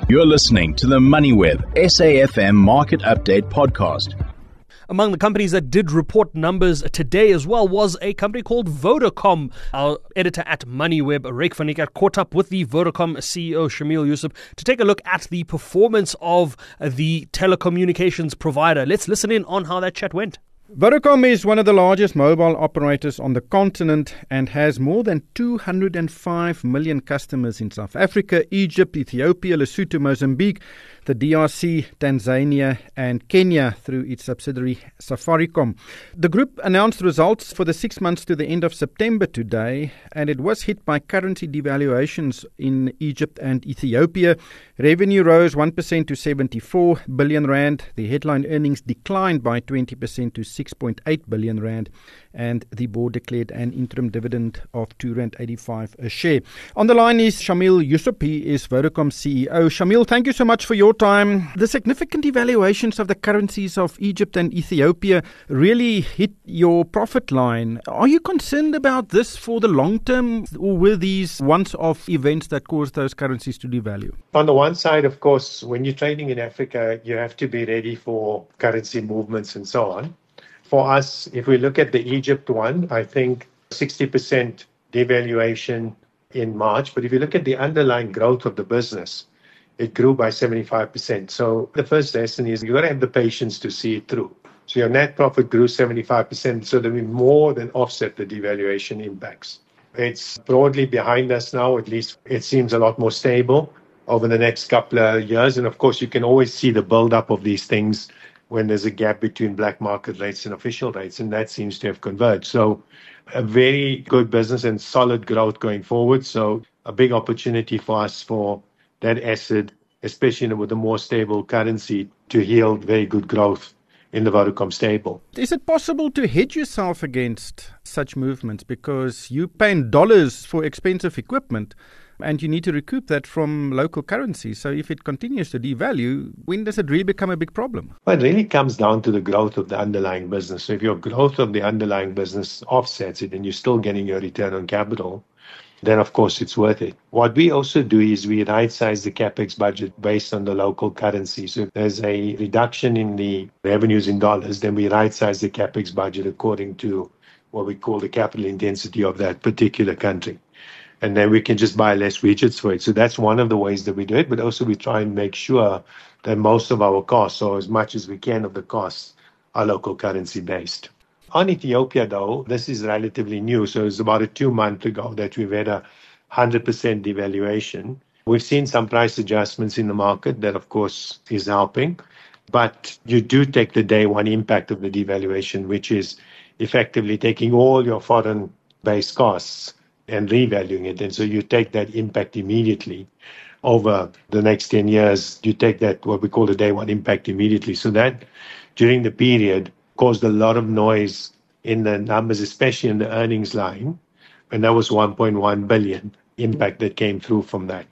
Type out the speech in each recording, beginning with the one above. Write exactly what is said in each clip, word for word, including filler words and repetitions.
You're listening to the MoneyWeb S A F M Market Update Podcast. Among the companies that did report numbers today as well was a company called Vodacom. Our editor at MoneyWeb, Ryk van Niekerk, caught up with the Vodacom C E O, Shameel Joosub, to take a look at the performance of the telecommunications provider. Let's listen in on how that chat went. Vodacom is one of the largest mobile operators on the continent and has more than two hundred five million customers in South Africa, Egypt, Ethiopia, Lesotho, Mozambique, the D R C, Tanzania and Kenya through its subsidiary Safaricom. The group announced results for the six months to the end of September today, and it was hit by currency devaluations in Egypt and Ethiopia. Revenue rose one percent to seventy-four billion rand. The headline earnings declined by twenty percent to six point eight billion rand, and the board declared an interim dividend of two rand eighty-five a share. On the line is Shameel Joosub. He is Vodacom C E O. Shameel, thank you so much for your time. The significant devaluations of the currencies of Egypt and Ethiopia really hit your profit line. Are you concerned about this for the long term, or were these once-off events that caused those currencies to devalue? On the one side, of course, when you're trading in Africa, you have to be ready for currency movements and so on. For us, if we look at the Egypt one, I think sixty percent devaluation in March. But if you look at the underlying growth of the business, it grew by seventy-five percent. So the first lesson is you've got to have the patience to see it through. So your net profit grew seventy-five percent, so that we more than offset the devaluation impacts. It's broadly behind us now, at least it seems a lot more stable over the next couple of years. And of course, you can always see the build-up of these things when there's a gap between black market rates and official rates, and that seems to have converged. So a very good business and solid growth going forward. So a big opportunity for us for that asset, especially with a more stable currency, to yield very good growth in the Vodacom stable. Is it possible to hedge yourself against such movements? Because you pay in dollars for expensive equipment, and you need to recoup that from local currency. So if it continues to devalue, when does it really become a big problem? Well, it really comes down to the growth of the underlying business. So if your growth of the underlying business offsets it and you're still getting your return on capital, then of course it's worth it. What we also do is we right-size the capex budget based on the local currency. So if there's a reduction in the revenues in dollars, then we right-size the capex budget according to what we call the capital intensity of that particular country. And then we can just buy less widgets for it. So that's one of the ways that we do it. But also we try and make sure that most of our costs, or as much as we can of the costs, are local currency based. On Ethiopia, though, this is relatively new. So it's about a two month ago that we've had a one hundred percent devaluation. We've seen some price adjustments in the market that, of course, is helping. But you do take the day one impact of the devaluation, which is effectively taking all your foreign based costs and revaluing it. And so you take that impact immediately over the next ten years. You take that, what we call the day one impact immediately. So that during the period caused a lot of noise in the numbers, especially in the earnings line. And that was one point one billion impact that came through from that.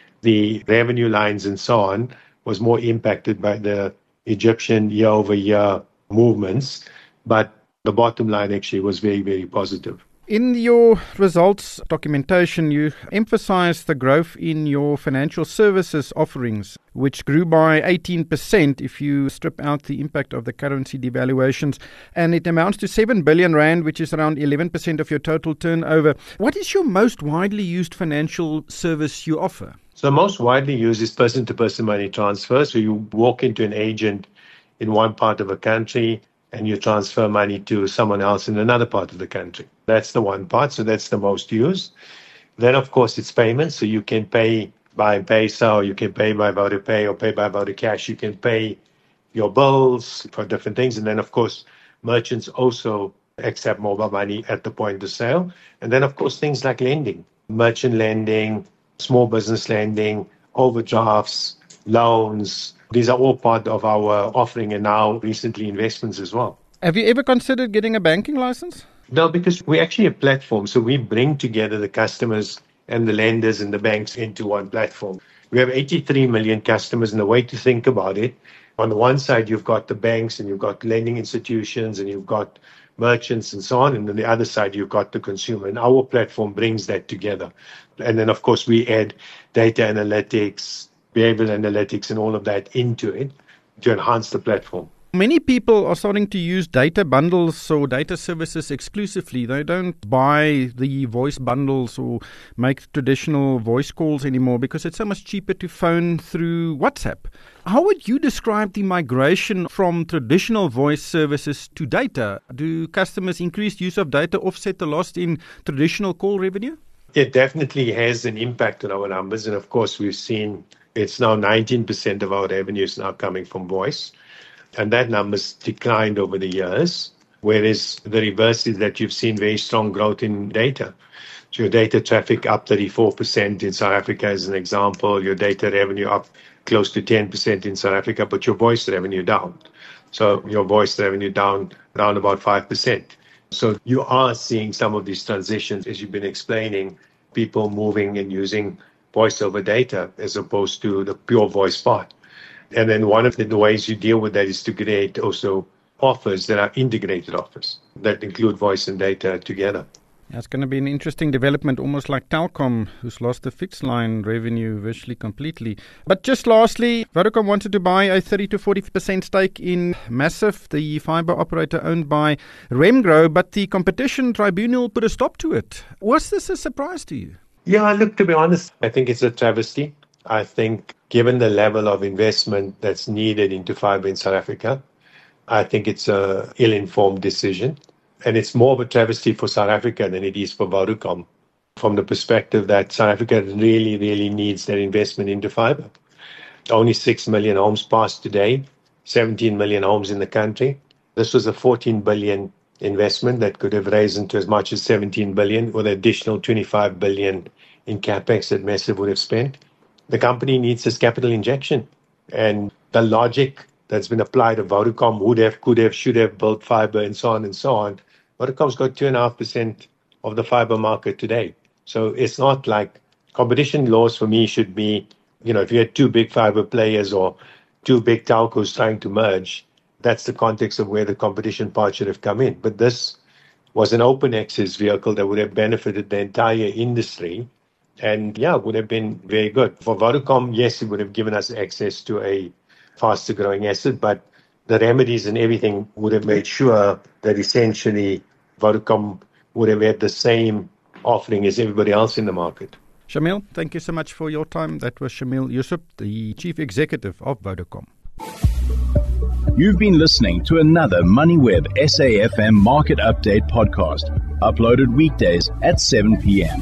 The revenue lines and so on was more impacted by the Egyptian year over year movements. But the bottom line actually was very, very positive. In your results documentation, you emphasize the growth in your financial services offerings, which grew by eighteen percent if you strip out the impact of the currency devaluations. And it amounts to seven billion rand, which is around eleven percent of your total turnover. What is your most widely used financial service you offer? So most widely used is person-to-person money transfer. So you walk into an agent in one part of a country, and you transfer money to someone else in another part of the country. That's the one part, so that's the most used. Then, of course, it's payments. So you can pay by M-Pesa, or you can pay by VodaPay, or pay by VodaCash. You can pay your bills for different things. And then, of course, merchants also accept mobile money at the point of sale. And then, of course, things like lending, merchant lending, small business lending, overdrafts, loans. These are all part of our offering, and now recently investments as well. Have you ever considered getting a banking license? No, because we're actually a platform. So we bring together the customers and the lenders and the banks into one platform. We have eighty-three million customers, and the way to think about it, on the one side, you've got the banks and you've got lending institutions and you've got merchants and so on. And on the other side, you've got the consumer. And our platform brings that together. And then, of course, we add data analytics, behavioral analytics and all of that into it to enhance the platform. Many people are starting to use data bundles or data services exclusively. They don't buy the voice bundles or make traditional voice calls anymore because it's so much cheaper to phone through WhatsApp. How would you describe the migration from traditional voice services to data? Do customers' increased use of data offset the loss in traditional call revenue? It definitely has an impact on our numbers. And of course, we've seen it's now nineteen percent of our revenue is now coming from voice. And that number's declined over the years, whereas the reverse is that you've seen very strong growth in data. So your data traffic up thirty-four percent in South Africa as an example, your data revenue up close to ten percent in South Africa, but your voice revenue down. So your voice revenue down around about five percent. So you are seeing some of these transitions, as you've been explaining, people moving and using voice over data as opposed to the pure voice part. And then one of the ways you deal with that is to create also offers that are integrated offers that include voice and data together. That's going to be an interesting development, almost like Telkom, who's lost the fixed line revenue virtually completely. But just lastly, Vodacom wanted to buy a thirty to forty percent stake in Massive, the fiber operator owned by Remgro, but the competition tribunal put a stop to it. Was this a surprise to you? Yeah, look, to be honest, I think it's a travesty. I think given the level of investment that's needed into fiber in South Africa, I think it's a ill-informed decision. And it's more of a travesty for South Africa than it is for Vodacom, from the perspective that South Africa really, really needs that investment into fiber. Only six million homes passed today, seventeen million homes in the country. This was a fourteen billion investment that could have risen to as much as seventeen billion with an additional twenty-five billion in capex that Massive would have spent. The company needs this capital injection. And the logic that's been applied to Vodacom would have, could have, should have built fiber and so on and so on. Vodacom's got two point five percent of the fiber market today. So it's not like competition laws for me should be, you know, if you had two big fiber players or two big telcos trying to merge, that's the context of where the competition part should have come in. But this was an open access vehicle that would have benefited the entire industry. And yeah, would have been very good. For Vodacom, yes, it would have given us access to a faster growing asset, but the remedies and everything would have made sure that essentially Vodacom would have had the same offering as everybody else in the market. Shamil, thank you so much for your time. That was Shamil Yusuf, the Chief Executive of Vodacom. You've been listening to another MoneyWeb S A F M Market Update podcast, uploaded weekdays at seven p.m.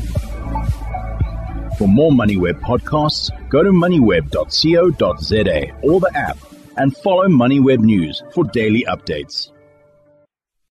For more MoneyWeb podcasts, go to moneyweb dot co dot za or the app and follow MoneyWeb News for daily updates.